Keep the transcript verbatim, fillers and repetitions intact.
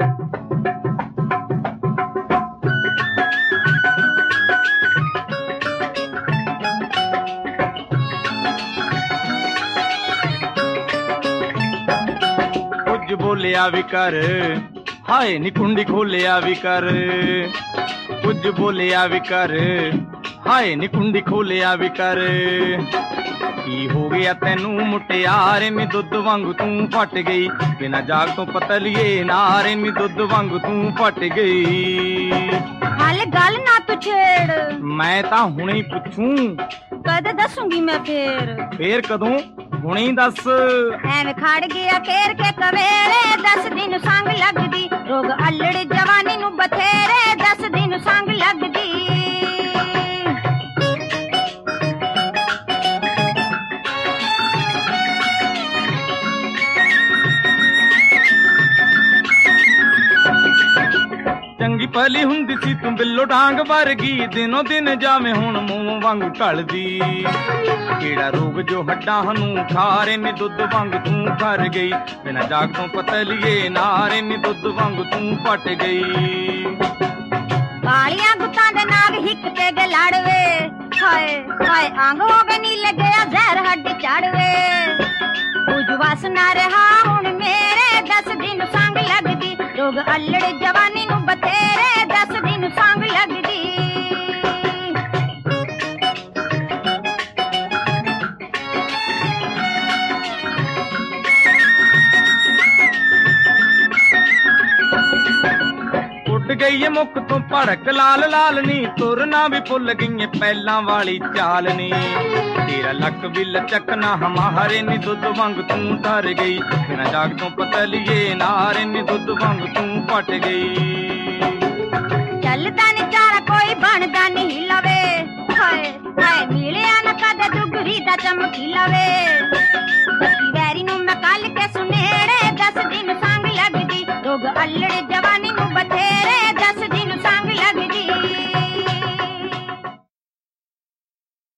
ਕੁਝ ਬੋਲਿਆ ਵੀ ਕਰ, ਹਾਏ ਨੀ ਕੁੰਡੀ ਖੋਲਿਆ ਵੀ ਕਰ। ਕੁਝ ਬੋਲਿਆ ਵੀ ਕਰ, ਹਾਏ ਨੀ ਕੁੰਡੀ ਖੋਲਿਆ ਵੀ ਕਰ। ਕੀ ਹੋ ਗਿਆ ਤੈਨੂੰ ਮੁਟਿਆਰੇ ਨੀ ਦੁੱਧ ਵਾਂਗੂ ਤੂੰ ਫਟ ਗਈ। ਬਿਨਾਂ ਜਾਗ ਤੋਂ ਪਤਲੀਏ ਨਾਰੇ ਨੀ ਦੁੱਧ ਵਾਂਗੂ ਤੂੰ ਫਟ ਗਈ। ਹਾਲੇ ਗੱਲ ਨਾ ਤੂੰ ਛੇੜ, ਮੈਂ ਤਾਂ ਹੁਣੇ ਹੀ ਪੁੱਛੂੰ। ਕਦ ਦੱਸੂਗੀ ਮੈਂ ਫੇਰ? ਫੇਰ ਕਦੋਂ? ਹੁਣੇ ਹੀ ਦੱਸ। ਐਵੇਂ ਖੜ ਗਿਆ ਘੇਰ ਕੇ ਕਵੇਰੇ, ਦਸ ਦਿਨ ਸੰਗ ਲੱਗਦੀ। ਰੋਗ ਅਲੜ ਜਵਾਨੀ ਨੂੰ ਬਥੇਰੇ, ਦਸ ਦਿਨ ਸੰਗ ਲੱਗਦੀ। ਚੰਗੀ ਪਹਿਲੀ ਹੁੰਦੀ ਸੀ ਤੂੰ ਬਿੱਲੋ ਡਾਂਗ ਵਰਗੀ, ਦਿਨੋਂ ਦਿਨ ਜਾਵੇਂ ਹੁਣ ਮੂੰਹ ਵਾਂਗੂ ਢਲਦੀ। ਕਿਹੜਾ ਰੋਗ ਜੋ ਹੱਡਾਂ ਨੂੰ ਖਾਰੇ ਨੀ ਦੁੱਧ ਵਾਂਗ ਤੂੰ ਕਰ ਗਈ। ਬਿਨਾਂ ਜਾਗ ਤੋਂ ਪਤਲੀਏ ਨਾਰੇ ਨੀ ਦੁੱਧ ਵਾਂਗ ਤੂੰ ਫਟ ਗਈ। ਕਾਲੀਆਂ ਗੁੱਤਾਂ ਦੇ ਨਾਗ ਹਿੱਕ ਤੇ ਗੇ ਲੜਵੇ, ਹਾਏ ਹਾਏ ਅੰਗ ਹੋ ਗਏ ਨੀ ਲੱਗਿਆ ਜ਼ਹਿਰ ਹੱਡ ਚੜਵੇ। ਕੁਝ ਵਸ ਨਾ ਰਿਹਾ ਹੁਣ ਮੇਰੇ, ਦਸ ਦਿਨ ਸੰਗ ਲੱਗਦੀ। ਰੋਗ ਅਲੜ ਜਵਾਨੀ ਨੂੰ ਬਥੇਰੇ, ਦਸ ਦਿਨ ਸੰਗ ਲੱਗਦੀ। ਉੱਡ ਗਈ ਏ ਮੁੱਖ ਤੋਂ ਭੜਕ ਲਾਲ ਲਾਲ ਨੀ, ਤੁਰਨਾ ਵੀ ਭੁੱਲ ਗਈ ਏ ਪਹਿਲਾਂ ਵਾਲੀ ਚਾਲ ਨੀ। ਤੇਰਾ ਲੱਕ ਵੀ ਲਚਕਣਾ ਹਮਾਰੇ ਨੀ ਦੁੱਧ ਵਾਂਗ ਤੂੰ ਡਰ ਗਈ। ਬਿਨਾਂ ਜਾਗ ਤੋਂ ਪਤਲੀਏ ਨਾਰੇ ਨੀ ਦੁੱਧ ਵਾਂਗ ਤੂੰ ਫਟ ਗਈ। ਚੱਲਦਾ ਨੀ ਚਾਰਾ ਕੋਈ ਬਣਦਾ ਨੀ ਲਵੇ, ਹਾਏ ਹਾਏ ਮਿਲਿਆ ਨਾ ਕਦੇ ਦੁਗਰੀ ਦਾ ਚਮਕੀ ਲਵੇ।